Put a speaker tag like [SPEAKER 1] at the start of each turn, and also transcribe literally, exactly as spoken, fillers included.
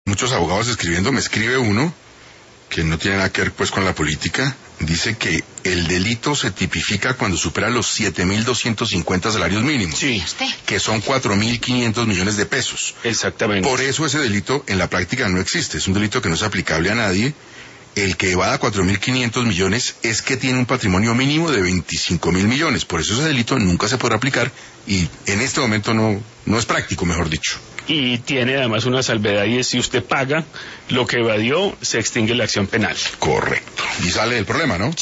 [SPEAKER 1] muchos abogados escribiendo, me escribe uno que no tiene nada que ver pues con la política, dice que el delito se tipifica cuando supera los siete mil doscientos cincuenta salarios mínimos,
[SPEAKER 2] Sí,
[SPEAKER 1] que son cuatro mil quinientos millones de pesos.
[SPEAKER 2] exactamente.
[SPEAKER 1] Por eso ese delito en la práctica no existe, es un delito que no es aplicable a nadie. El que evada cuatro mil quinientos millones es que tiene un patrimonio mínimo de veinticinco mil millones, por eso ese delito nunca se podrá aplicar y en este momento no, no es práctico, mejor dicho.
[SPEAKER 2] Y tiene además una salvedad, y es si usted paga lo que evadió, se extingue la acción penal.
[SPEAKER 1] Correcto. Y sale el problema, ¿no?